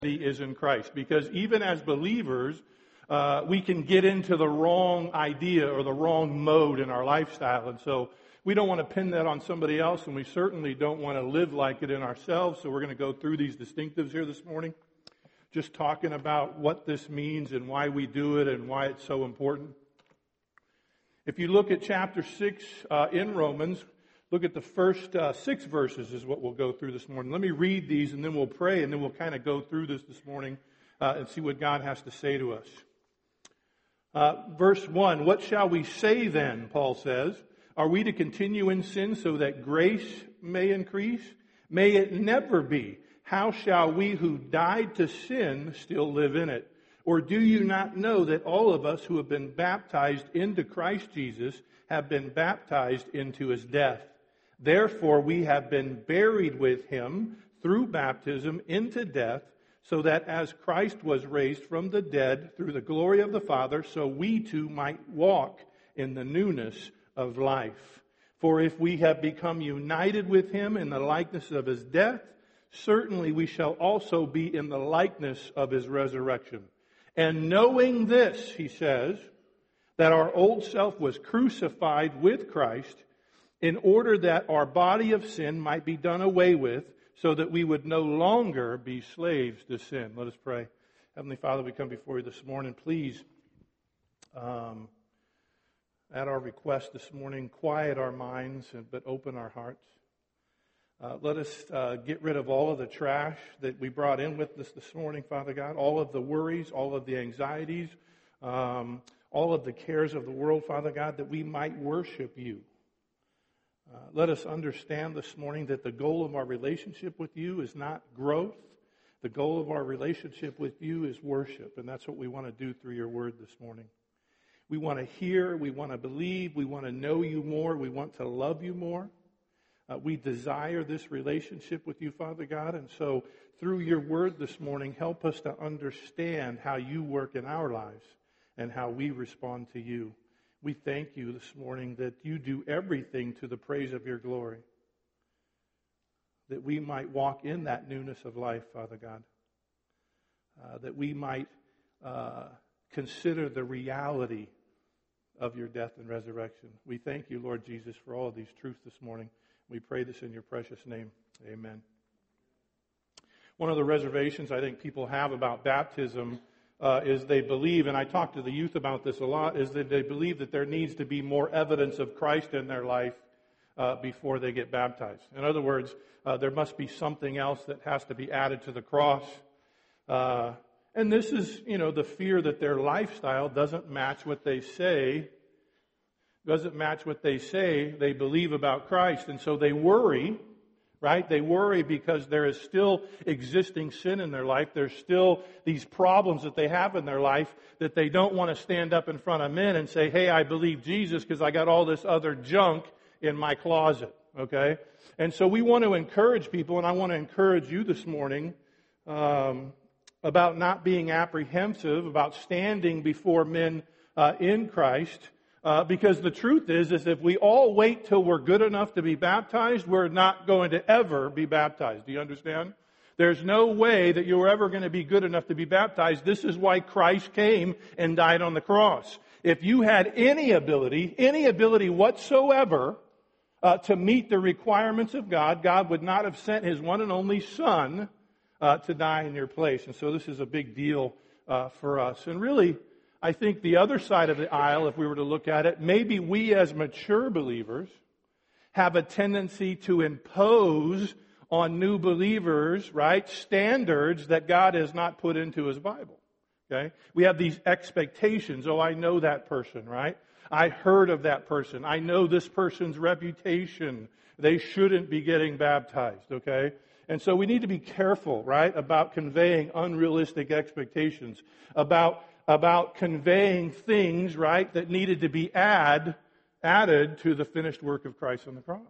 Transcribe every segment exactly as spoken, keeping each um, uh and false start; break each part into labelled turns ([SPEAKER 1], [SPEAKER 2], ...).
[SPEAKER 1] is in Christ. Because even as believers, uh, we can get into the wrong idea or the wrong mode in our lifestyle. And so we don't want to pin that on somebody else, and we certainly don't want to live like it in ourselves. So we're going to go through these distinctives here this morning, just talking about what this means and why we do it and why it's so important. If you look at chapter six uh, in Romans, look at the first uh, six verses is what we'll go through this morning. Let me read these and then we'll pray and then we'll kind of go through this this morning uh, and see what God has to say to us. Uh, verse one, what shall we say then, Paul says? Are we to continue in sin so that grace may increase? May it never be. How shall we who died to sin still live in it? Or do you not know that all of us who have been baptized into Christ Jesus have been baptized into his death? Therefore, we have been buried with him through baptism into death, so that as Christ was raised from the dead through the glory of the Father, so we too might walk in the newness of life. For if we have become united with him in the likeness of his death, certainly we shall also be in the likeness of his resurrection. And knowing this, he says, that our old self was crucified with Christ, in order that our body of sin might be done away with, so that we would no longer be slaves to sin. Let us pray. Heavenly Father, we come before you this morning. Please, um, at our request this morning, quiet our minds, but open our hearts. Uh, let us uh, get rid of all of the trash that we brought in with us this morning, Father God, all of the worries, all of the anxieties, um, all of the cares of the world, Father God, that we might worship you. Uh, let us understand this morning that the goal of our relationship with you is not growth. The goal of our relationship with you is worship, and that's what we want to do through your word this morning. We want to hear, we want to believe, we want to know you more, we want to love you more. Uh, we desire this relationship with you, Father God, and so through your word this morning, help us to understand how you work in our lives and how we respond to you. We thank you this morning that you do everything to the praise of your glory, that we might walk in that newness of life, Father God, uh, that we might uh, consider the reality of your death and resurrection. We thank you, Lord Jesus, for all of these truths this morning. We pray this in your precious name. Amen. One of the reservations I think people have about baptism uh, is they believe, and I talk to the youth about this a lot, is that they believe that there needs to be more evidence of Christ in their life uh, before they get baptized. In other words, uh, there must be something else that has to be added to the cross. Uh, and this is, you know, the fear that their lifestyle doesn't match what they say doesn't match what they say they believe about Christ. And so they worry, right? They worry because there is still existing sin in their life. There's still these problems that they have in their life that they don't want to stand up in front of men and say, hey, I believe Jesus because I got all this other junk in my closet, okay? And so we want to encourage people, and I want to encourage you this morning um, about not being apprehensive, about standing before men uh, in Christ. Uh, because the truth is, is if we all wait till we're good enough to be baptized, we're not going to ever be baptized. Do you understand? There's no way that you're ever going to be good enough to be baptized. This is why Christ came and died on the cross. If you had any ability, any ability whatsoever uh, to meet the requirements of God, God would not have sent His one and only Son uh, to die in your place. And so this is a big deal uh, for us. And really, I think the other side of the aisle, if we were to look at it, maybe we as mature believers have a tendency to impose on new believers, right, standards that God has not put into His Bible. Okay? We have these expectations. Oh, I know that person, right? I heard of that person. I know this person's reputation. They shouldn't be getting baptized, okay? And so we need to be careful, right, about conveying unrealistic expectations, about about conveying things, right, that needed to be add, added to the finished work of Christ on the cross.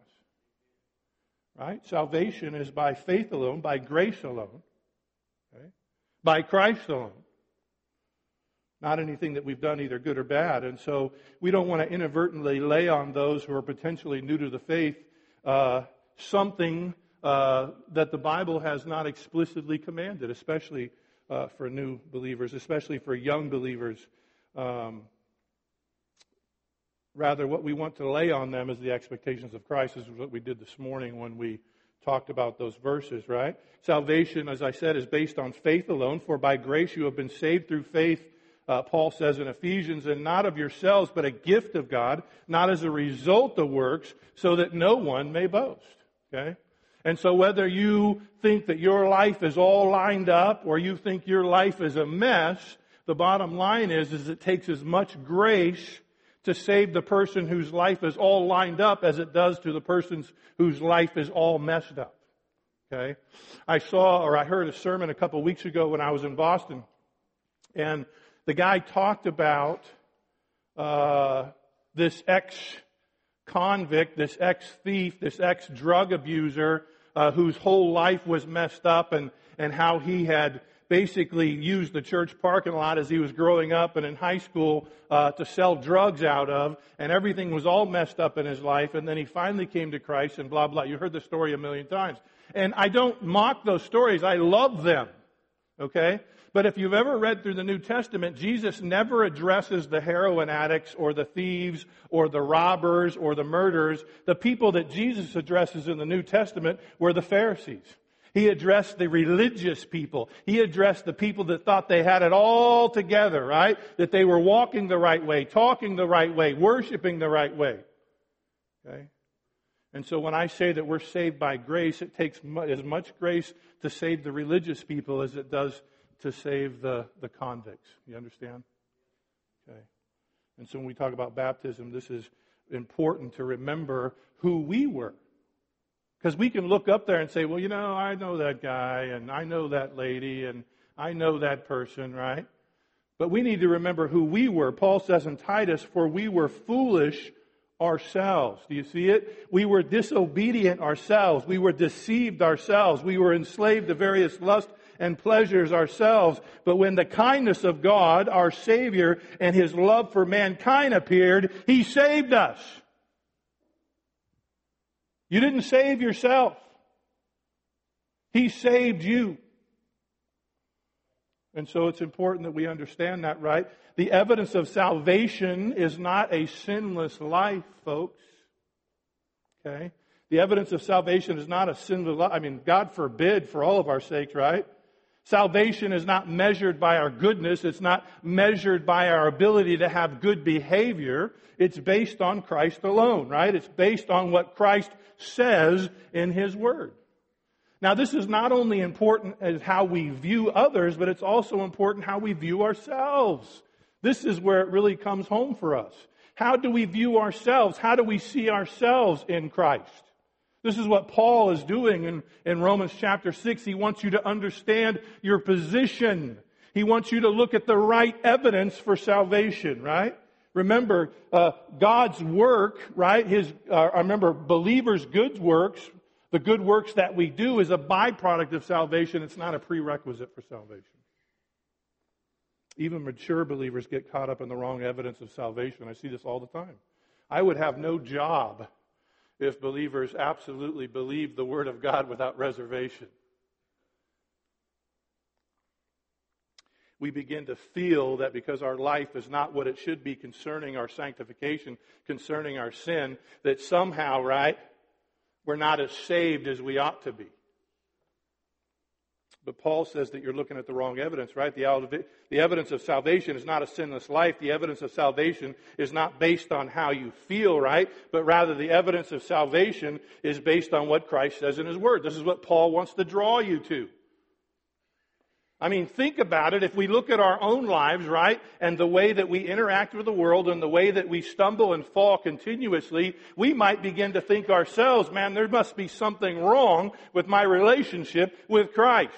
[SPEAKER 1] Right? Salvation is by faith alone, by grace alone, okay? By Christ alone. Not anything that we've done either good or bad. And so we don't want to inadvertently lay on those who are potentially new to the faith uh, something uh, that the Bible has not explicitly commanded, especially uh, for new believers, especially for young believers. Um, rather, what we want to lay on them is the expectations of Christ. This is what we did this morning when we talked about those verses, right? Salvation, as I said, is based on faith alone. For by grace you have been saved through faith, uh, Paul says in Ephesians, and not of yourselves, but a gift of God, not as a result of works, so that no one may boast. Okay? And so whether you think that your life is all lined up or you think your life is a mess, the bottom line is, is it takes as much grace to save the person whose life is all lined up as it does to the person whose life is all messed up. Okay? I saw or I heard a sermon a couple of weeks ago when I was in Boston, and the guy talked about uh, this ex-convict, this ex-thief, this ex-drug abuser uh, whose whole life was messed up, and, and how he had basically used the church parking lot as he was growing up and in high school uh, to sell drugs out of, and everything was all messed up in his life, and then he finally came to Christ and blah, blah. You heard the story a million times. And I don't mock those stories. I love them. Okay? But if you've ever read through the New Testament, Jesus never addresses the heroin addicts or the thieves or the robbers or the murderers. The people that Jesus addresses in the New Testament were the Pharisees. He addressed the religious people. He addressed the people that thought they had it all together, right? That they were walking the right way, talking the right way, worshiping the right way. Okay? And so when I say that we're saved by grace, it takes as much grace to save the religious people as it does to save the, the convicts. You understand? Okay. And so when we talk about baptism, this is important to remember who we were. Because we can look up there and say, well, you know, I know that guy, and I know that lady, and I know that person, right? But we need to remember who we were. Paul says in Titus, for we were foolish ourselves. Do you see it? We were disobedient ourselves. We were deceived ourselves. We were enslaved to various lusts and pleasures ourselves. But when the kindness of God, our Savior, and His love for mankind appeared, He saved us. You didn't save yourself. He saved you. And so it's important that we understand that, right? The evidence of salvation is not a sinless life, folks. Okay? The evidence of salvation is not a sinless life. I mean, God forbid for all of our sakes, right? Salvation is not measured by our goodness. It's not measured by our ability to have good behavior. It's based on Christ alone, right? It's based on what Christ says in His Word. Now, this is not only important as how we view others, but it's also important how we view ourselves. This is where it really comes home for us. How do we view ourselves? How do we see ourselves in Christ? This is what Paul is doing in, in Romans chapter six. He wants you to understand your position. He wants you to look at the right evidence for salvation, right? Remember, uh, God's work, right? His, uh, I remember believers' good works, the good works that we do is a byproduct of salvation. It's not a prerequisite for salvation. Even mature believers get caught up in the wrong evidence of salvation. I see this all the time. I would have no job if believers absolutely believed the Word of God without reservation. We begin to feel that because our life is not what it should be concerning our sanctification, concerning our sin, that somehow, right, we're not as saved as we ought to be. But Paul says that you're looking at the wrong evidence, right? The, the evidence of salvation is not a sinless life. The evidence of salvation is not based on how you feel, right? But rather the evidence of salvation is based on what Christ says in His Word. This is what Paul wants to draw you to. I mean, think about it. If we look at our own lives, right, and the way that we interact with the world and the way that we stumble and fall continuously, we might begin to think ourselves, man, there must be something wrong with my relationship with Christ.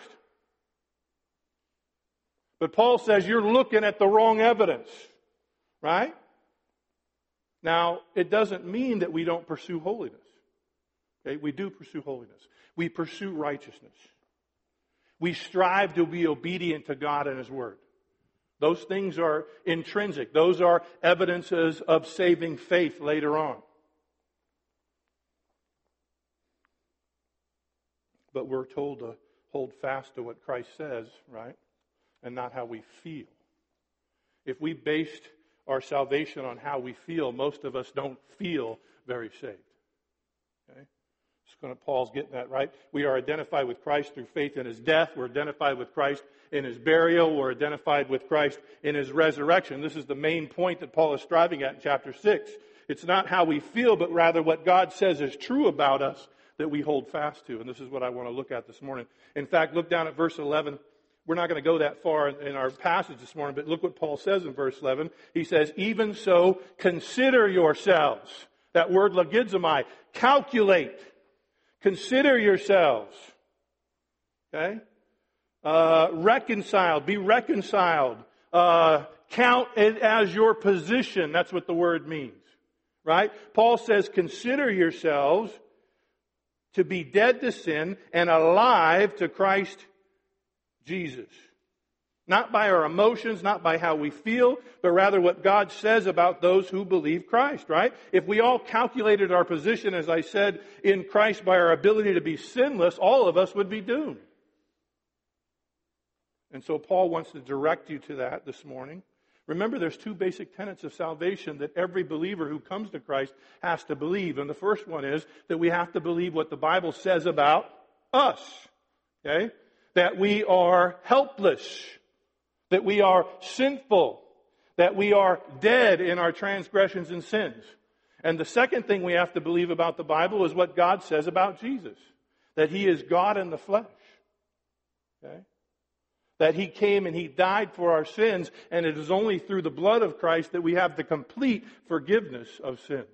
[SPEAKER 1] But Paul says you're looking at the wrong evidence, right? Now, it doesn't mean that we don't pursue holiness. Okay? We do pursue holiness. We pursue righteousness. We strive to be obedient to God and His Word. Those things are intrinsic. Those are evidences of saving faith later on. But we're told to hold fast to what Christ says, right? and not how we feel. If we based our salvation on how we feel, most of us don't feel very saved. Okay? It's going to, Paul's getting that right. We are identified with Christ through faith in His death. We're identified with Christ in His burial. We're identified with Christ in His resurrection. This is the main point that Paul is striving at in chapter six. It's not how we feel, but rather what God says is true about us that we hold fast to. And this is what I want to look at this morning. In fact, look down at verse eleven. We're not going to go that far in our passage this morning, but look what Paul says in verse eleven. He says, even so, consider yourselves. That word logizomai, calculate. Consider yourselves. Okay? Uh, reconciled, be reconciled. Uh, count it as your position. That's what the word means. Right? Paul says, consider yourselves to be dead to sin and alive to Christ Jesus. Not by our emotions, not by how we feel, but rather what God says about those who believe Christ, right? If we all calculated our position, as I said, in Christ by our ability to be sinless, all of us would be doomed. And so Paul wants to direct you to that this morning. Remember, there's two basic tenets of salvation that every believer who comes to Christ has to believe. And the first one is that we have to believe what the Bible says about us. Okay? That we are helpless. That we are sinful. That we are dead in our transgressions and sins. And the second thing we have to believe about the Bible is what God says about Jesus. That He is God in the flesh. Okay? That He came and He died for our sins, and it is only through the blood of Christ that we have the complete forgiveness of sins.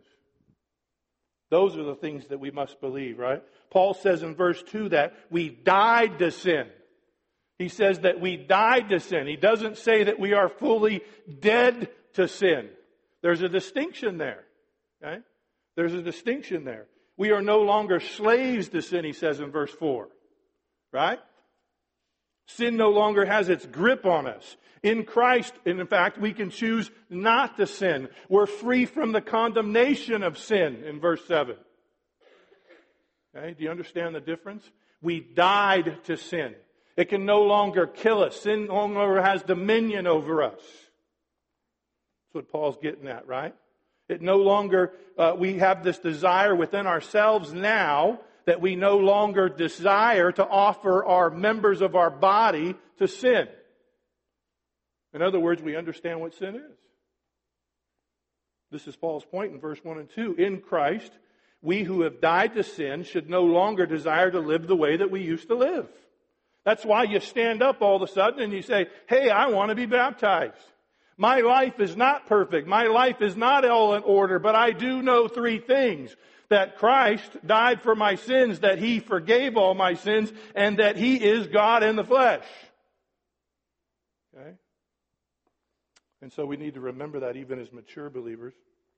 [SPEAKER 1] Those are the things that we must believe, right? Paul says in verse two that we died to sin. He says that we died to sin. He doesn't say that we are fully dead to sin. There's a distinction there. Okay? There's a distinction there. We are no longer slaves to sin, he says in verse four. Right? Sin no longer has its grip on us. In Christ, in fact, we can choose not to sin. We're free from the condemnation of sin in verse seven. Okay? Do you understand the difference? We died to sin. It can no longer kill us. Sin no longer has dominion over us. That's what Paul's getting at, right? It no longer, uh, we have this desire within ourselves now that we no longer desire to offer our members of our body to sin. In other words, we understand what sin is. This is Paul's point in verse one and two. In Christ, we who have died to sin should no longer desire to live the way that we used to live. That's why you stand up all of a sudden and you say, hey, I want to be baptized. My life is not perfect. My life is not all in order, but I do know three things. That Christ died for my sins, that He forgave all my sins, and that He is God in the flesh. Okay? And so we need to remember that even as mature believers.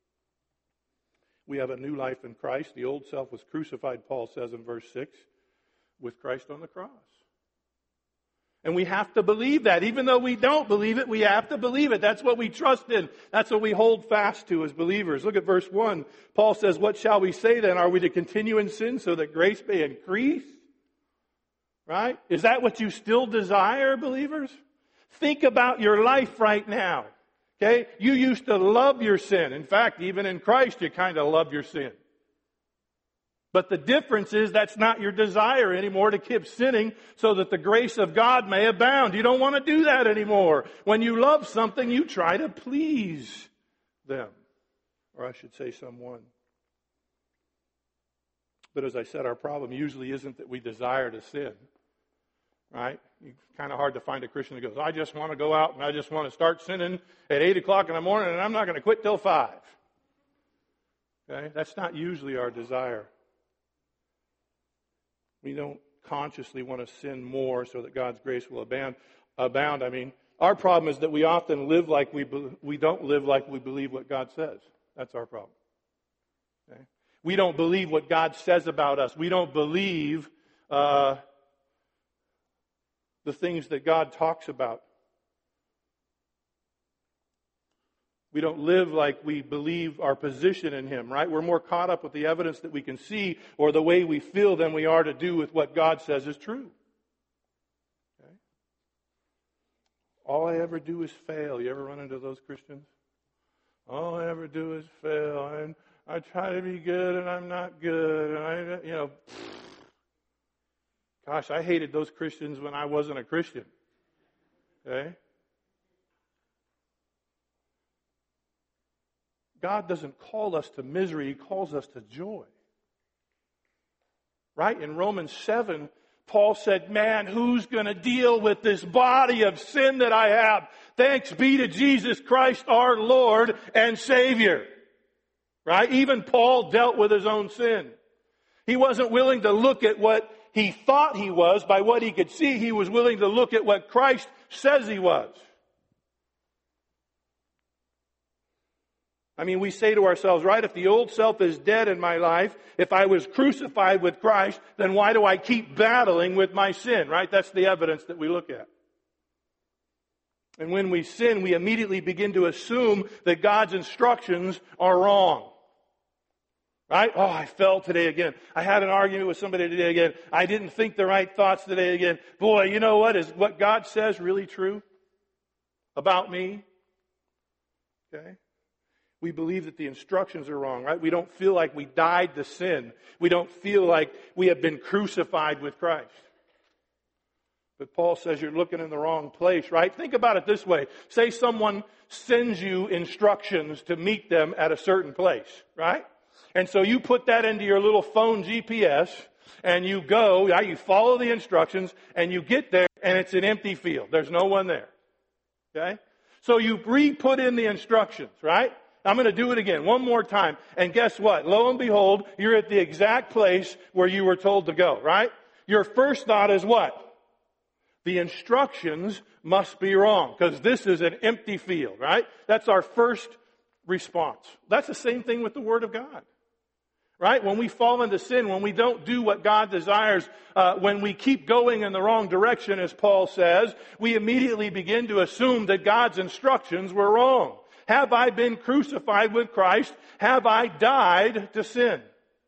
[SPEAKER 1] We have a new life in Christ. The old self was crucified, Paul says in verse six, with Christ on the cross. And we have to believe that. Even though we don't believe it, we have to believe it. That's what we trust in. That's what we hold fast to as believers. Look at verse one. Paul says, what shall we say then? Are we to continue in sin so that grace may increase? Right? Is that what you still desire, believers? Think about your life right now. Okay? You used to love your sin. In fact, even in Christ, you kind of love your sin. But the difference is that's not your desire anymore to keep sinning so that the grace of God may abound. You don't want to do that anymore. When you love something, you try to please them. Or I should say someone. But as I said, our problem usually isn't that we desire to sin. Right? It's kind of hard to find a Christian that goes, I just want to go out and I just want to start sinning at eight o'clock in the morning and I'm not going to quit till five. Okay? That's not usually our desire. We don't consciously want to sin more so that God's grace will abound. Abound. I mean, our problem is that we often live like we be, we don't live like we believe what God says. That's our problem. Okay? We don't believe what God says about us. We don't believe uh, the things that God talks about. We don't live like we believe our position in Him, right? We're more caught up with the evidence that we can see or the way we feel than we are to do with what God says is true. Okay? All I ever do is fail. You ever run into those Christians? All I ever do is fail. And I try to be good and I'm not good. And I, you know, gosh, I hated those Christians when I wasn't a Christian. Okay? God doesn't call us to misery. He calls us to joy. Right? In Romans seven, Paul said, man, who's going to deal with this body of sin that I have? Thanks be to Jesus Christ, our Lord and Savior. Right? Even Paul dealt with his own sin. He wasn't willing to look at what he thought he was by what he could see. He was willing to look at what Christ says he was. I mean, we say to ourselves, right, if the old self is dead in my life, if I was crucified with Christ, then why do I keep battling with my sin, right? That's the evidence that we look at. And when we sin, we immediately begin to assume that God's instructions are wrong. Right? Oh, I fell today again. I had an argument with somebody today again. I didn't think the right thoughts today again. Boy, you know what? Is what God says really true about me? Okay? We believe that the instructions are wrong, right? We don't feel like we died to sin. We don't feel like we have been crucified with Christ. But Paul says you're looking in the wrong place, right? Think about it this way. Say someone sends you instructions to meet them at a certain place, right? And so you put that into your little phone G P S and you go, right? You follow the instructions and you get there and it's an empty field. There's no one there. Okay? So you re-put in the instructions, right? I'm going to do it again one more time. And guess what? Lo and behold, you're at the exact place where you were told to go, right? Your first thought is what? The instructions must be wrong because this is an empty field, right? That's our first response. That's the same thing with the Word of God. Right? When we fall into sin, when we don't do what God desires, uh, when we keep going in the wrong direction, as Paul says, we immediately begin to assume that God's instructions were wrong. Have I been crucified with Christ? Have I died to sin?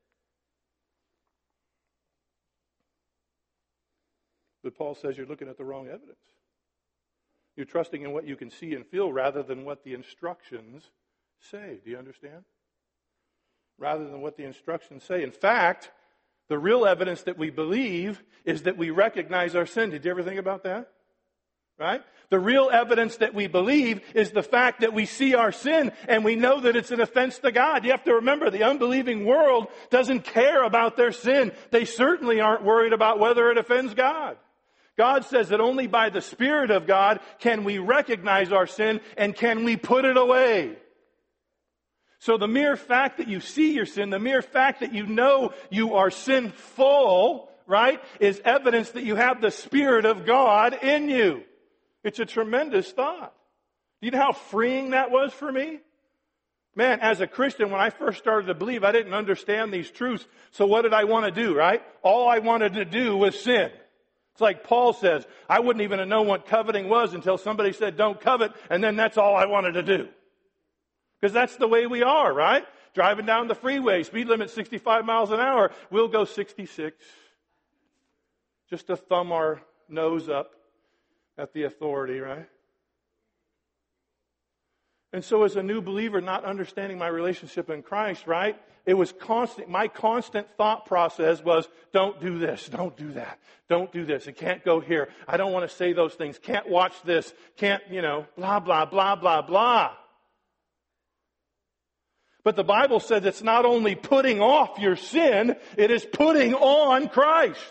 [SPEAKER 1] But Paul says you're looking at the wrong evidence. You're trusting in what you can see and feel rather than what the instructions say. Do you understand? Rather than what the instructions say. In fact, the real evidence that we believe is that we recognize our sin. Did you ever think about that? Right? The real evidence that we believe is the fact that we see our sin and we know that it's an offense to God. You have to remember, the unbelieving world doesn't care about their sin. They certainly aren't worried about whether it offends God. God says that only by the Spirit of God can we recognize our sin and can we put it away. So the mere fact that you see your sin, the mere fact that you know you are sinful, right, is evidence that you have the Spirit of God in you. It's a tremendous thought. Do you know how freeing that was for me? Man, as a Christian, when I first started to believe, I didn't understand these truths. So what did I want to do, right? All I wanted to do was sin. It's like Paul says, I wouldn't even have known what coveting was until somebody said, don't covet, and then that's all I wanted to do. Because that's the way we are, right? Driving down the freeway, speed limit sixty-five miles an hour, we'll go sixty-six. Just to thumb our nose up at the authority, right? And so as a new believer, not understanding my relationship in Christ, right? It was constant. My constant thought process was, don't do this, don't do that, don't do this. It can't go here. I don't want to say those things. Can't watch this. Can't, you know, blah, blah, blah, blah, blah. But the Bible says it's not only putting off your sin, it is putting on Christ.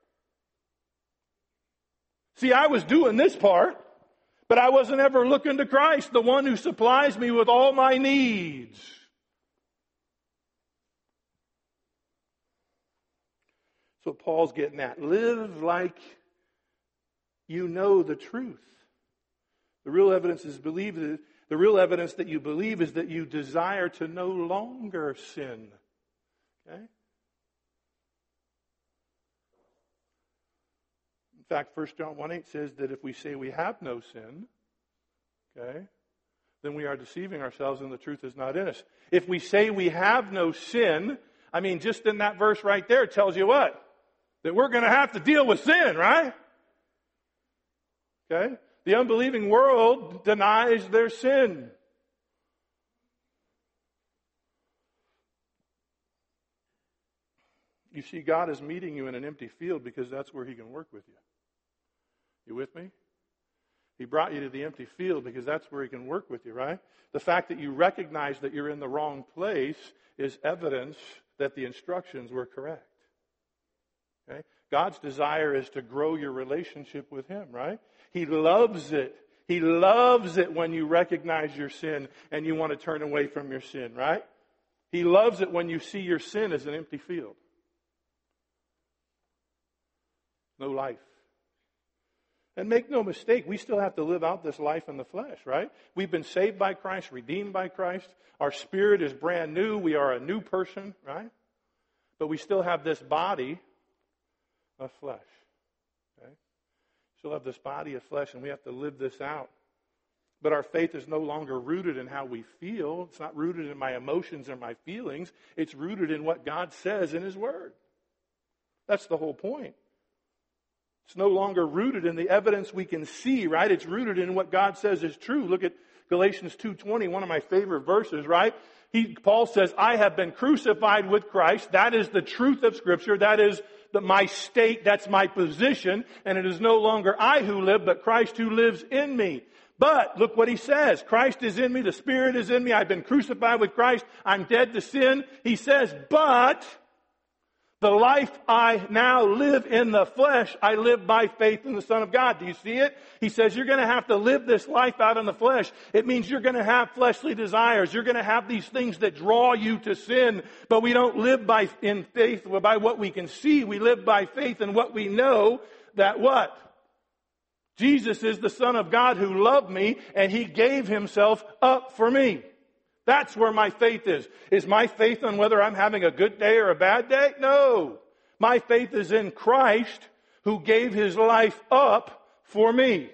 [SPEAKER 1] See, I was doing this part, but I wasn't ever looking to Christ, the one who supplies me with all my needs. So Paul's getting at. Live like you know the truth. The real evidence is believe that The real evidence that you believe is that you desire to no longer sin. Okay? In fact, First John one eight says that if we say we have no sin, okay, then we are deceiving ourselves and the truth is not in us. If we say we have no sin, I mean, just in that verse right there, it tells you what? That we're going to have to deal with sin, right? Okay? The unbelieving world denies their sin. You see, God is meeting you in an empty field because that's where He can work with you. You with me? He brought you to the empty field because that's where He can work with you, right? The fact that you recognize that you're in the wrong place is evidence that the instructions were correct. Okay? God's desire is to grow your relationship with Him, right? He loves it. He loves it when you recognize your sin and you want to turn away from your sin, right? He loves it when you see your sin as an empty field. No life. And make no mistake, we still have to live out this life in the flesh, right? We've been saved by Christ, redeemed by Christ. Our spirit is brand new. We are a new person, right? But we still have this body of flesh. Okay? Still have this body of flesh, and we have to live this out. But our faith is no longer rooted in how we feel. It's not rooted in my emotions or my feelings. It's rooted in what God says in His Word. That's the whole point. It's no longer rooted in the evidence we can see, right? It's rooted in what God says is true. Look at Galatians two twenty, one of my favorite verses, right? He, Paul says, I have been crucified with Christ. That is the truth of Scripture. That is the, my state. That's my position. And it is no longer I who live, but Christ who lives in me. But look what he says. Christ is in me. The Spirit is in me. I've been crucified with Christ. I'm dead to sin. He says, but the life I now live in the flesh, I live by faith in the Son of God. Do you see it? He says you're going to have to live this life out in the flesh. It means you're going to have fleshly desires. You're going to have these things that draw you to sin. But we don't live by in faith by what we can see. We live by faith in what we know that what? Jesus is the Son of God who loved me and He gave Himself up for me. That's where my faith is. Is my faith on whether I'm having a good day or a bad day? No. My faith is in Christ who gave His life up for me.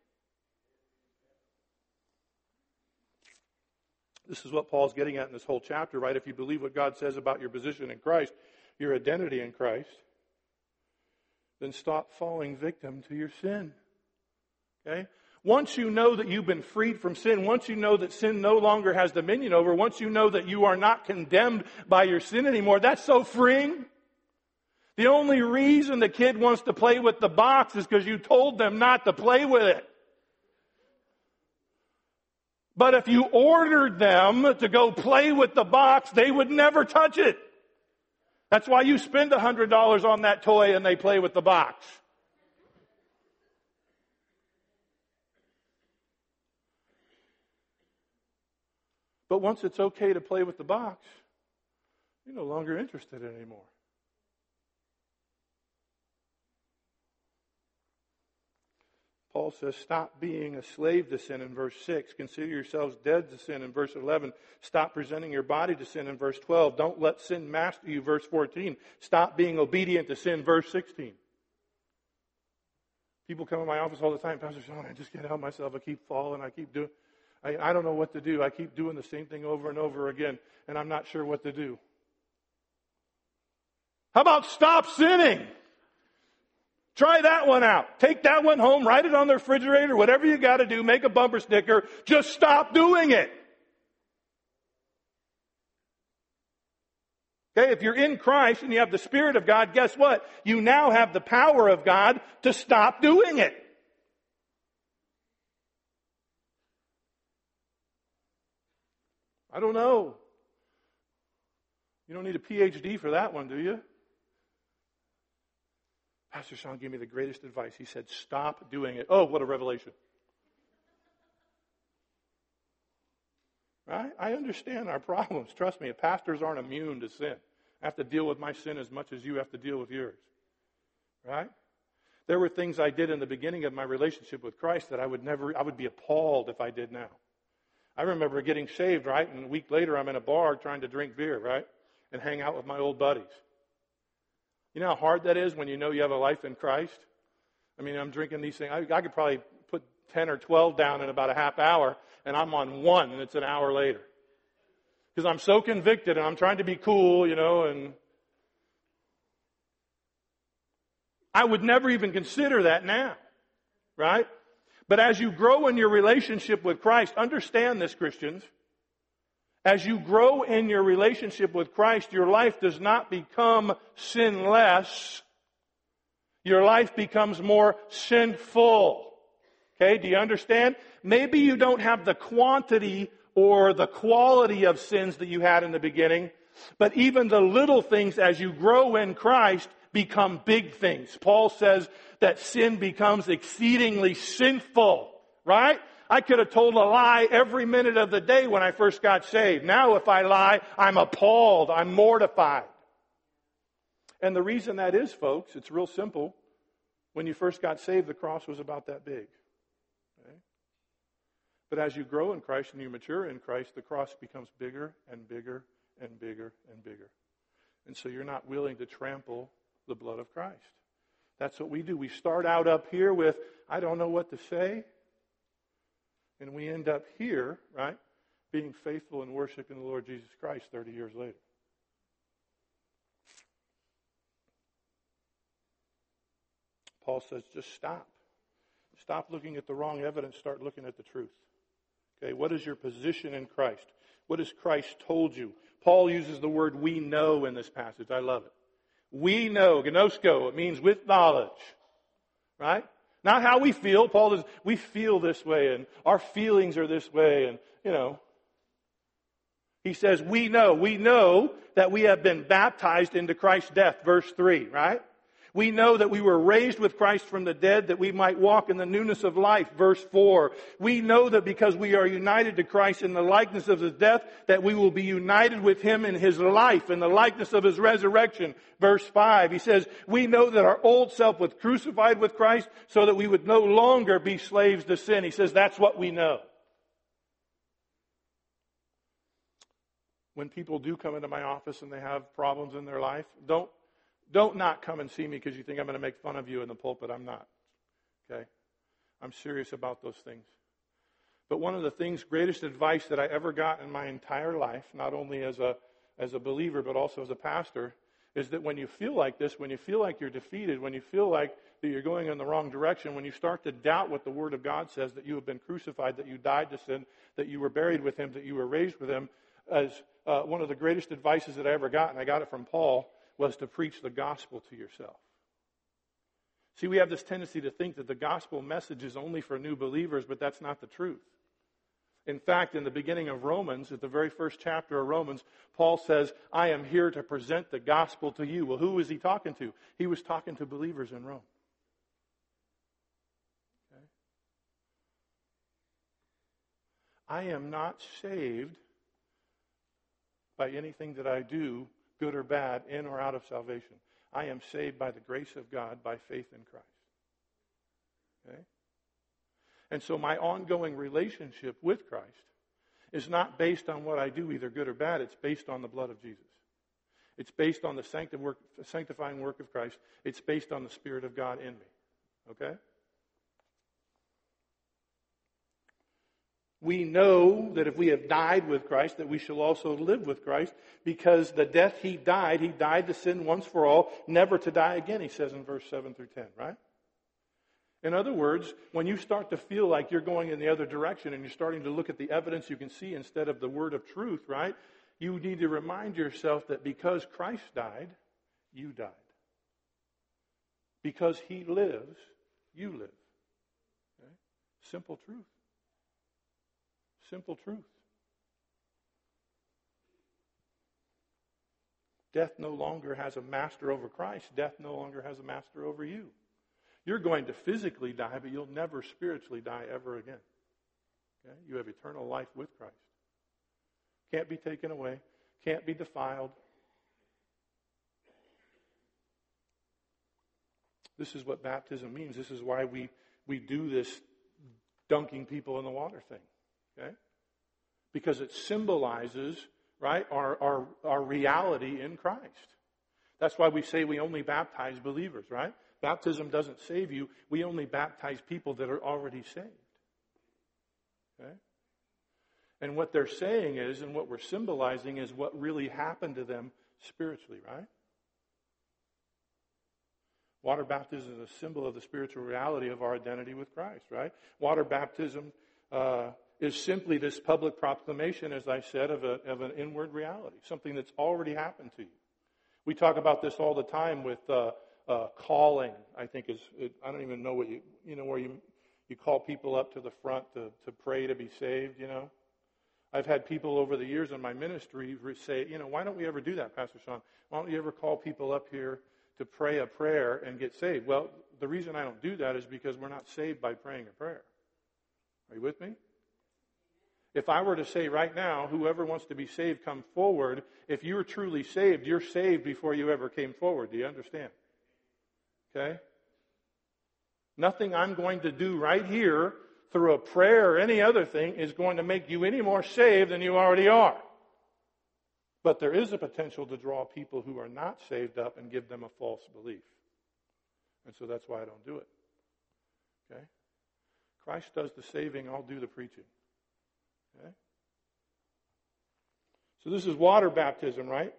[SPEAKER 1] This is what Paul's getting at in this whole chapter, right? If you believe what God says about your position in Christ, your identity in Christ, then stop falling victim to your sin. Okay? Once you know that you've been freed from sin, once you know that sin no longer has dominion over, once you know that you are not condemned by your sin anymore, that's so freeing. The only reason the kid wants to play with the box is because you told them not to play with it. But if you ordered them to go play with the box, they would never touch it. That's why you spend one hundred dollars on that toy and they play with the box. But once it's okay to play with the box, you're no longer interested anymore. Paul says, stop being a slave to sin in verse six. Consider yourselves dead to sin in verse eleven. Stop presenting your body to sin in verse twelve. Don't let sin master you, verse fourteen. Stop being obedient to sin, verse sixteen. People come in my office all the time, Pastor Sean, I just can't help myself. I keep falling. I keep doing... I, I don't know what to do. I keep doing the same thing over and over again, and I'm not sure what to do. How about stop sinning? Try that one out. Take that one home, write it on the refrigerator, whatever you got to do, make a bumper sticker. Just stop doing it. Okay, if you're in Christ and you have the Spirit of God, guess what? You now have the power of God to stop doing it. I don't know. You don't need a P H D for that one, do you? Pastor Sean gave me the greatest advice. He said, stop doing it. Oh, what a revelation. Right? I understand our problems. Trust me, pastors aren't immune to sin. I have to deal with my sin as much as you have to deal with yours. Right? There were things I did in the beginning of my relationship with Christ that I would never, I would be appalled if I did now. I remember getting saved, right? And a week later, I'm in a bar trying to drink beer, right? And hang out with my old buddies. You know how hard that is when you know you have a life in Christ? I mean, I'm drinking these things. I, I could probably put ten or twelve down in about a half hour, and I'm on one, and it's an hour later. Because I'm so convicted, and I'm trying to be cool, you know, and I would never even consider that now, right? But as you grow in your relationship with Christ, understand this, Christians. As you grow in your relationship with Christ, your life does not become sinless. Your life becomes more sinful. Okay, do you understand? Maybe you don't have the quantity or the quality of sins that you had in the beginning, but even the little things as you grow in Christ become big things. Paul says that sin becomes exceedingly sinful, right? I could have told a lie every minute of the day when I first got saved. Now if I lie, I'm appalled, I'm mortified. And the reason that is, folks, it's real simple. When you first got saved, the cross was about that big. Okay? But as you grow in Christ and you mature in Christ, the cross becomes bigger and bigger and bigger and bigger. And so you're not willing to trample the blood of Christ. That's what we do. We start out up here with, I don't know what to say. And we end up here, right, being faithful and worshiping the Lord Jesus Christ thirty years later. Paul says, just stop. Stop looking at the wrong evidence. Start looking at the truth. Okay, what is your position in Christ? What has Christ told you? Paul uses the word we know in this passage. I love it. We know, gnosko, it means with knowledge. Right? Not how we feel. Paul says, we feel this way and our feelings are this way and, you know. He says, we know. We know that we have been baptized into Christ's death, verse three, right? We know that we were raised with Christ from the dead that we might walk in the newness of life, verse four. We know that because we are united to Christ in the likeness of His death, that we will be united with Him in His life, in the likeness of His resurrection, verse five. He says, we know that our old self was crucified with Christ so that we would no longer be slaves to sin. He says, that's what we know. When people do come into my office and they have problems in their life, don't Don't not come and see me because you think I'm going to make fun of you in the pulpit. I'm not. Okay? I'm serious about those things. But one of the things, greatest advice that I ever got in my entire life, not only as a as a believer but also as a pastor, is that when you feel like this, when you feel like you're defeated, when you feel like that you're going in the wrong direction, when you start to doubt what the Word of God says, that you have been crucified, that you died to sin, that you were buried with Him, that you were raised with Him, as uh, one of the greatest advices that I ever got, and I got it from Paul, was to preach the gospel to yourself. See, we have this tendency to think that the gospel message is only for new believers, but that's not the truth. In fact, in the beginning of Romans, at the very first chapter of Romans, Paul says, I am here to present the gospel to you. Well, who was he talking to? He was talking to believers in Rome. Okay? I am not saved by anything that I do, good or bad, in or out of salvation. I am saved by the grace of God, by faith in Christ. Okay? And so my ongoing relationship with Christ is not based on what I do, either good or bad. It's based on the blood of Jesus. It's based on the sanctifying work of Christ. It's based on the Spirit of God in me. Okay? We know that if we have died with Christ, that we shall also live with Christ, because the death He died, He died to sin once for all, never to die again, He says in verse seven through ten, right? In other words, when you start to feel like you're going in the other direction and you're starting to look at the evidence you can see instead of the word of truth, right? You need to remind yourself that because Christ died, you died. Because He lives, you live. Okay? Simple truth. Simple truth. Death no longer has a master over Christ. Death no longer has a master over you. You're going to physically die, but you'll never spiritually die ever again. Okay? You have eternal life with Christ. Can't be taken away. Can't be defiled. This is what baptism means. This is why we, we do this dunking people in the water thing. Okay? Because it symbolizes, right, our, our, our reality in Christ. That's why we say we only baptize believers, right? Baptism doesn't save you. We only baptize people that are already saved. Okay? And what they're saying is, and what we're symbolizing is what really happened to them spiritually, right? Water baptism is a symbol of the spiritual reality of our identity with Christ, right? Water baptism uh, is simply this public proclamation, as I said, of, a, of an inward reality, something that's already happened to you. We talk about this all the time with uh, uh, calling, I think is, it, I don't even know what you, you know, where you, you call people up to the front to, to pray to be saved, you know. I've had people over the years in my ministry say, you know, why don't we ever do that, Pastor Sean? Why don't you ever call people up here to pray a prayer and get saved? Well, the reason I don't do that is because we're not saved by praying a prayer. Are you with me? If I were to say right now, whoever wants to be saved, come forward. If you're truly saved, you're saved before you ever came forward. Do you understand? Okay? Nothing I'm going to do right here through a prayer or any other thing is going to make you any more saved than you already are. But there is a potential to draw people who are not saved up and give them a false belief. And so that's why I don't do it. Okay? Christ does the saving, I'll do the preaching. Okay? So this is water baptism, right?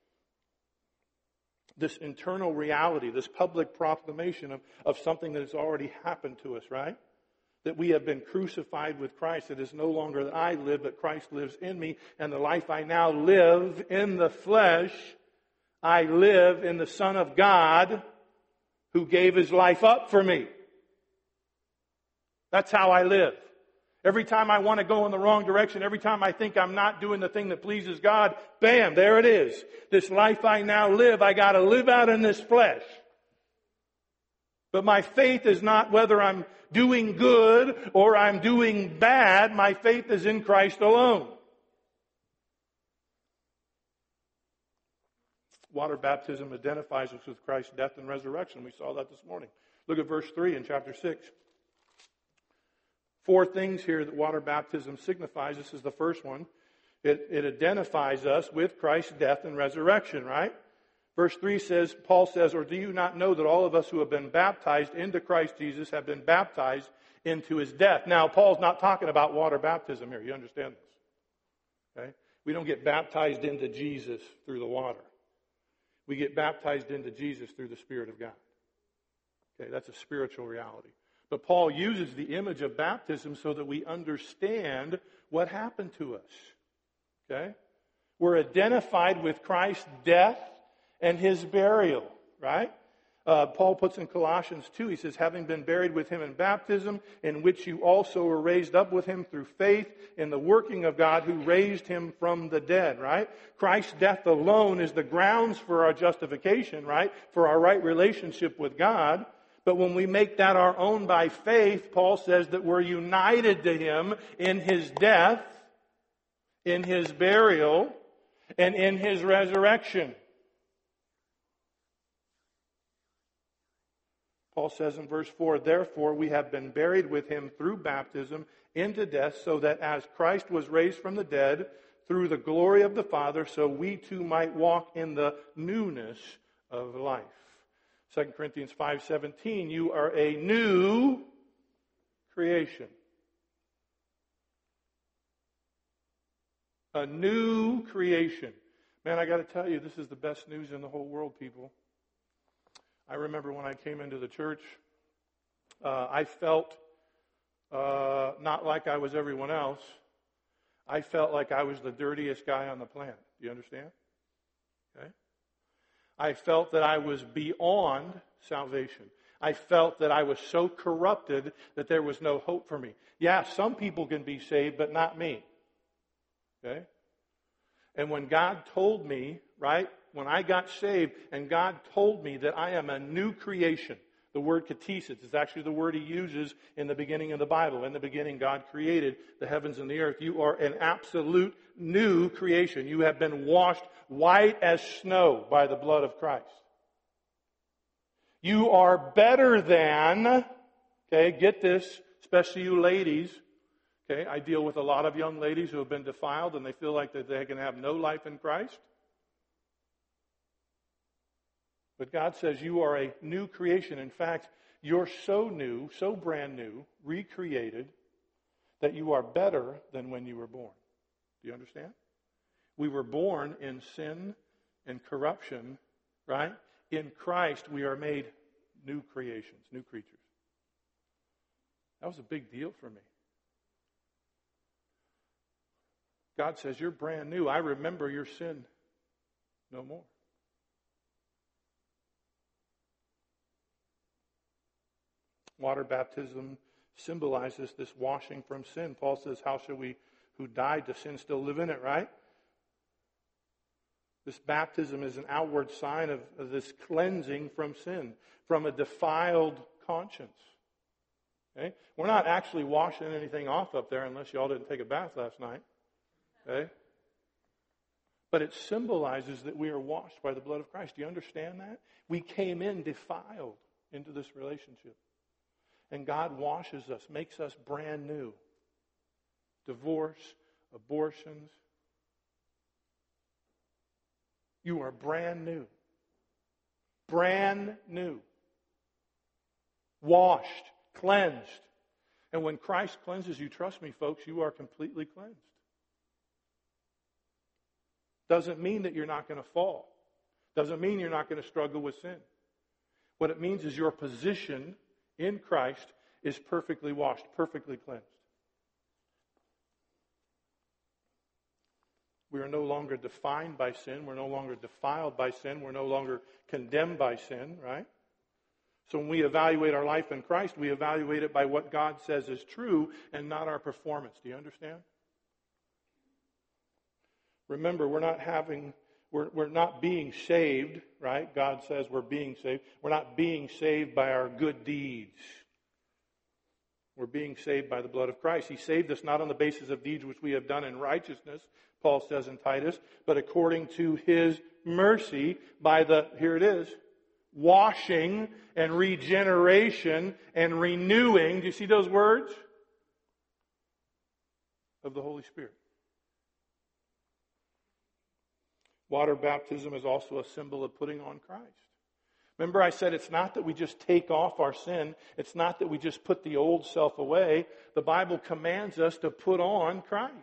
[SPEAKER 1] This internal reality, this public proclamation of, of something that has already happened to us, right? That we have been crucified with Christ. It is no longer that I live, but Christ lives in me. And the life I now live in the flesh, I live in the Son of God who gave His life up for me. That's how I live. Every time I want to go in the wrong direction, every time I think I'm not doing the thing that pleases God, bam, there it is. This life I now live, I got to live out in this flesh. But my faith is not whether I'm doing good or I'm doing bad. My faith is in Christ alone. Water baptism identifies us with Christ's death and resurrection. We saw that this morning. Look at verse three in chapter six. Four things here that water baptism signifies. This is the first one. It, it identifies us with Christ's death and resurrection, right? Verse three says, Paul says, or do you not know that all of us who have been baptized into Christ Jesus have been baptized into His death? Now, Paul's not talking about water baptism here. You understand this? Okay? We don't get baptized into Jesus through the water. We get baptized into Jesus through the Spirit of God. Okay, that's a spiritual reality. But Paul uses the image of baptism so that we understand what happened to us. Okay? We're identified with Christ's death and His burial, right? Uh, Paul puts in Colossians two, he says, having been buried with Him in baptism, in which you also were raised up with Him through faith in the working of God who raised Him from the dead, right? Christ's death alone is the grounds for our justification, right? For our right relationship with God. But when we make that our own by faith, Paul says that we're united to Him in His death, in His burial, and in His resurrection. Paul says in verse four, therefore we have been buried with Him through baptism into death, so that as Christ was raised from the dead through the glory of the Father, so we too might walk in the newness of life. Second Corinthians five seventeen, you are a new creation. A new creation. Man, I got to tell you, this is the best news in the whole world, people. I remember when I came into the church, uh, I felt uh, not like I was everyone else. I felt like I was the dirtiest guy on the planet. Do you understand? Okay. I felt that I was beyond salvation. I felt that I was so corrupted that there was no hope for me. Yeah, some people can be saved, but not me. Okay? And when God told me, right, when I got saved and God told me that I am a new creation, the word katesis is actually the word He uses in the beginning of the Bible. In the beginning, God created the heavens and the earth. You are an absolute new creation. You have been washed white as snow by the blood of Christ. You are better than, okay, get this, especially you ladies. Okay, I deal with a lot of young ladies who have been defiled and they feel like that they can have no life in Christ. But God says you are a new creation. In fact, you're so new, so brand new, recreated, that you are better than when you were born. Do you understand? We were born in sin and corruption, right? In Christ, we are made new creations, new creatures. That was a big deal for me. God says, you're brand new. I remember your sin no more. Water baptism symbolizes this washing from sin. Paul says, how shall we who died to sin still live in it, right? This baptism is an outward sign of, of this cleansing from sin, from a defiled conscience. Okay? We're not actually washing anything off up there unless y'all didn't take a bath last night. Okay? But it symbolizes that we are washed by the blood of Christ. Do you understand that? We came in defiled into this relationship. And God washes us, makes us brand new. Divorce, abortions. You are brand new. Brand new. Washed, cleansed. And when Christ cleanses you, trust me, folks, you are completely cleansed. Doesn't mean that you're not going to fall. Doesn't mean you're not going to struggle with sin. What it means is your position in Christ is perfectly washed, perfectly cleansed. We are no longer defined by sin. We're no longer defiled by sin. We're no longer condemned by sin, right? So when we evaluate our life in Christ, we evaluate it by what God says is true and not our performance. Do you understand? Remember, we're not having, we're, we're not being saved, right? God says we're being saved. We're not being saved by our good deeds. We're being saved by the blood of Christ. He saved us not on the basis of deeds which we have done in righteousness, Paul says in Titus, but according to His mercy by the, here it is, washing and regeneration and renewing, do you see those words? Of the Holy Spirit. Water baptism is also a symbol of putting on Christ. Remember I said it's not that we just take off our sin. It's not that we just put the old self away. The Bible commands us to put on Christ.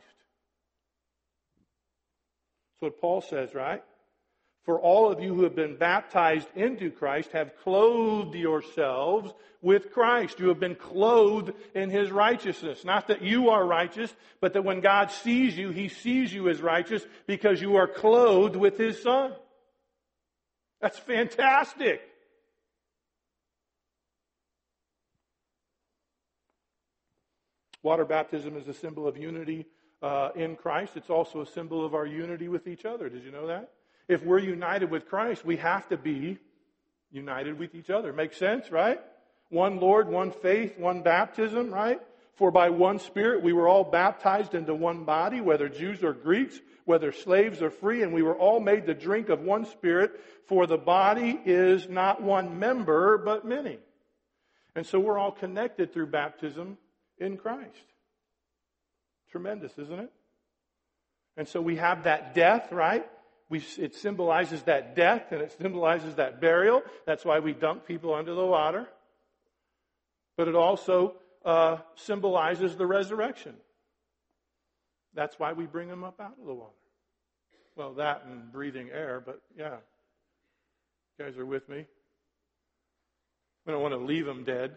[SPEAKER 1] That's what Paul says, right? For all of you who have been baptized into Christ have clothed yourselves with Christ. You have been clothed in His righteousness. Not that you are righteous, but that when God sees you, He sees you as righteous because you are clothed with His Son. That's fantastic. Water baptism is a symbol of unity uh, in Christ. It's also a symbol of our unity with each other. Did you know that? If we're united with Christ, we have to be united with each other. Makes sense, right? One Lord, one faith, one baptism, right? For by one Spirit we were all baptized into one body, whether Jews or Greeks, whether slaves or free, and we were all made to drink of one Spirit, for the body is not one member, but many. And so we're all connected through baptism in Christ. Tremendous, isn't it? And so we have that death, right? We, it symbolizes that death and it symbolizes that burial. That's why we dunk people under the water. But it also uh, symbolizes the resurrection. That's why we bring them up out of the water. Well, that and breathing air, but yeah. You guys are with me? We don't want to leave them dead.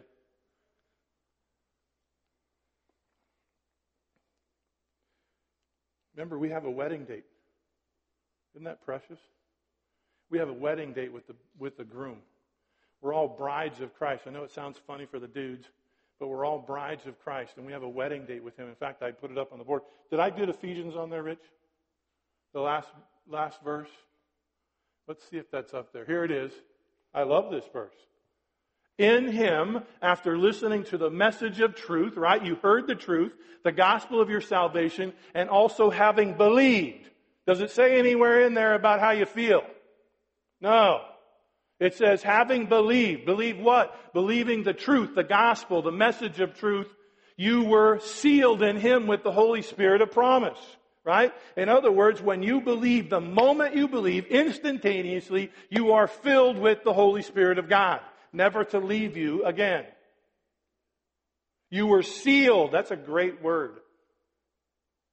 [SPEAKER 1] Remember, we have a wedding date. Isn't that precious? We have a wedding date with the with the groom. We're all brides of Christ. I know it sounds funny for the dudes, but we're all brides of Christ, and we have a wedding date with Him. In fact, I put it up on the board. Did I get Ephesians on there, Rich? The last last verse? Let's see if that's up there. Here it is. I love this verse. In Him, after listening to the message of truth, right? You heard the truth, the gospel of your salvation, and also having believed. Does it say anywhere in there about how you feel? No. It says, having believed. Believe what? Believing the truth, the gospel, the message of truth. You were sealed in Him with the Holy Spirit of promise. Right? In other words, when you believe, the moment you believe, instantaneously, you are filled with the Holy Spirit of God. Never to leave you again. You were sealed. That's a great word.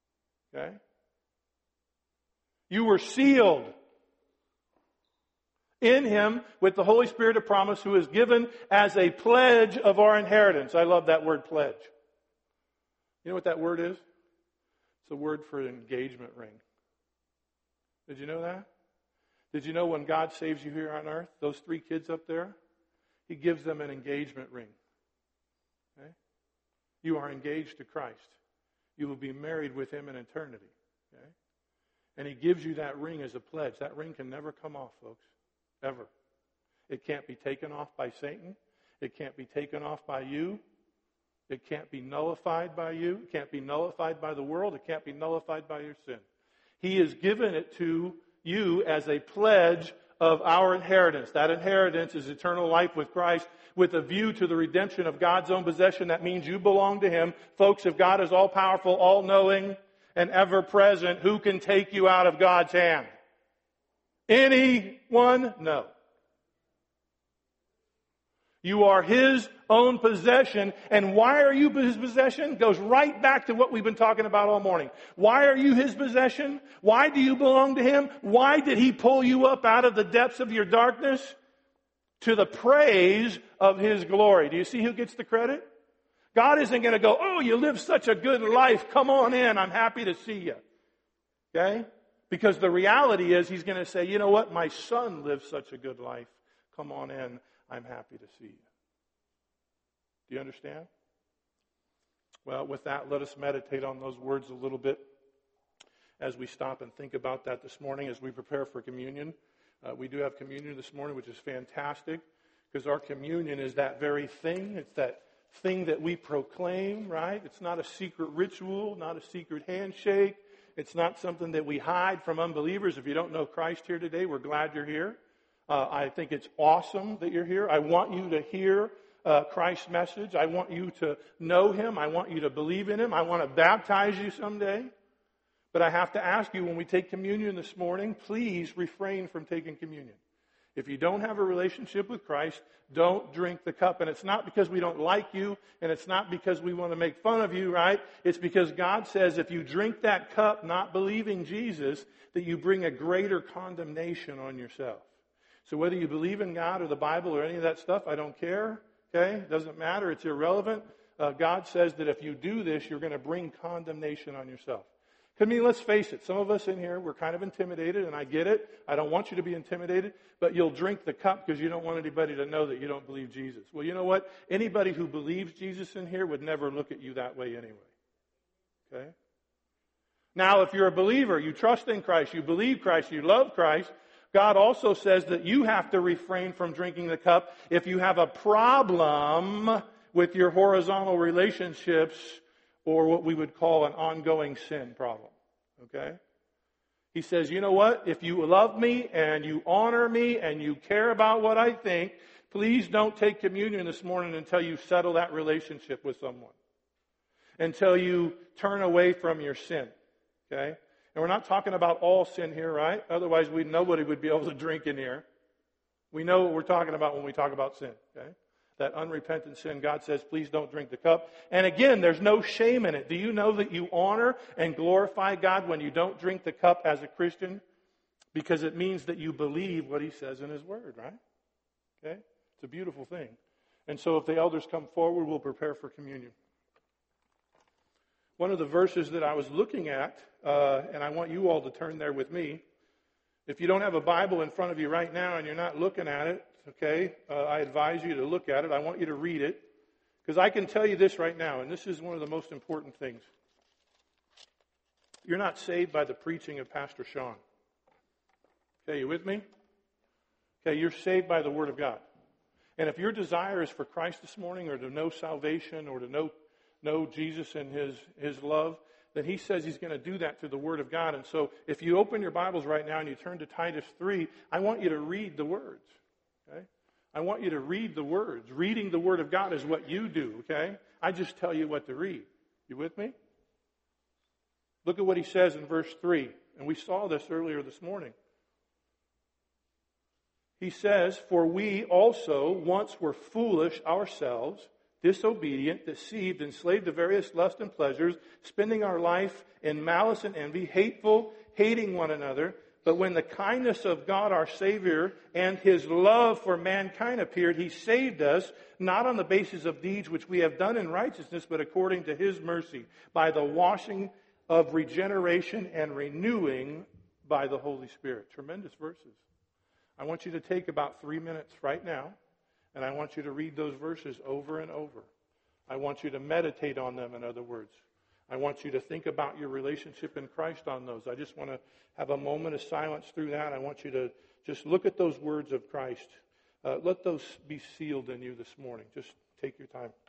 [SPEAKER 1] Okay? You were sealed In him, with the Holy Spirit of promise, who is given as a pledge of our inheritance. I love that word, pledge. You know what that word is? It's a word for an engagement ring. Did you know that? Did you know when God saves you here on earth, those three kids up there, he gives them an engagement ring. Okay? You are engaged to Christ. You will be married with him in eternity. Okay? And he gives you that ring as a pledge. That ring can never come off, folks. Ever. It can't be taken off by Satan. It can't be taken off by you. It can't be nullified by you. It can't be nullified by the world. It can't be nullified by your sin. He has given it to you as a pledge of our inheritance. That inheritance is eternal life with Christ with a view to the redemption of God's own possession. That means you belong to him. Folks, if God is all-powerful, all-knowing, and ever-present, who can take you out of God's hand? Anyone? No. You are his own possession. And why are you his possession? Goes right back to what we've been talking about all morning. Why are you his possession? Why do you belong to him? Why did he pull you up out of the depths of your darkness? To the praise of his glory. Do you see who gets the credit? God isn't going to go, oh, you live such a good life. Come on in. I'm happy to see you. Okay? Because the reality is he's going to say, you know what? My son lives such a good life. Come on in. I'm happy to see you. Do you understand? Well, with that, let us meditate on those words a little bit as we stop and think about that this morning as we prepare for communion. Uh, we do have communion this morning, which is fantastic because our communion is that very thing. It's that thing that we proclaim, right? It's not a secret ritual, not a secret handshake. It's not something that we hide from unbelievers. If you don't know Christ here today, we're glad you're here. Uh, I think it's awesome that you're here. I want you to hear uh, Christ's message. I want you to know him. I want you to believe in him. I want to baptize you someday. But I have to ask you, when we take communion this morning, please refrain from taking communion. If you don't have a relationship with Christ, don't drink the cup. And it's not because we don't like you, and it's not because we want to make fun of you, right? It's because God says if you drink that cup not believing Jesus, that you bring a greater condemnation on yourself. So whether you believe in God or the Bible or any of that stuff, I don't care. Okay? It doesn't matter. It's irrelevant. Uh, God says that if you do this, you're going to bring condemnation on yourself. I mean, let's face it. Some of us in here, we're kind of intimidated, and I get it. I don't want you to be intimidated, but you'll drink the cup because you don't want anybody to know that you don't believe Jesus. Well, you know what? Anybody who believes Jesus in here would never look at you that way anyway. Okay? Now, if you're a believer, you trust in Christ, you believe Christ, you love Christ, God also says that you have to refrain from drinking the cup if you have a problem with your horizontal relationships or what we would call an ongoing sin problem. Okay? He says, you know what? If you love me and you honor me and you care about what I think, please don't take communion this morning until you settle that relationship with someone. Until you turn away from your sin. Okay? And we're not talking about all sin here, right? Otherwise, we nobody would be able to drink in here. We know what we're talking about when we talk about sin. Okay? That unrepentant sin, God says, please don't drink the cup. And again, there's no shame in it. Do you know that you honor and glorify God when you don't drink the cup as a Christian? Because it means that you believe what he says in his word, right? Okay? It's a beautiful thing. And so if the elders come forward, we'll prepare for communion. One of the verses that I was looking at, uh, and I want you all to turn there with me. If you don't have a Bible in front of you right now and you're not looking at it, okay, uh, I advise you to look at it. I want you to read it. Because I can tell you this right now, and this is one of the most important things. You're not saved by the preaching of Pastor Sean. Okay, you with me? Okay, you're saved by the Word of God. And if your desire is for Christ this morning or to know salvation or to know know Jesus and his, his love, then he says he's going to do that through the Word of God. And so if you open your Bibles right now and you turn to Titus three, I want you to read the words. Okay? I want you to read the words. Reading the Word of God is what you do, okay? I just tell you what to read. You with me? Look at what he says in verse three. And we saw this earlier this morning. He says, for we also once were foolish ourselves, disobedient, deceived, enslaved to various lusts and pleasures, spending our life in malice and envy, hateful, hating one another. But when the kindness of God our Savior and His love for mankind appeared, He saved us, not on the basis of deeds which we have done in righteousness, but according to His mercy, by the washing of regeneration and renewing by the Holy Spirit. Tremendous verses. I want you to take about three minutes right now, and I want you to read those verses over and over. I want you to meditate on them, in other words. I want you to think about your relationship in Christ on those. I just want to have a moment of silence through that. I want you to just look at those words of Christ. Uh, let those be sealed in you this morning. Just take your time.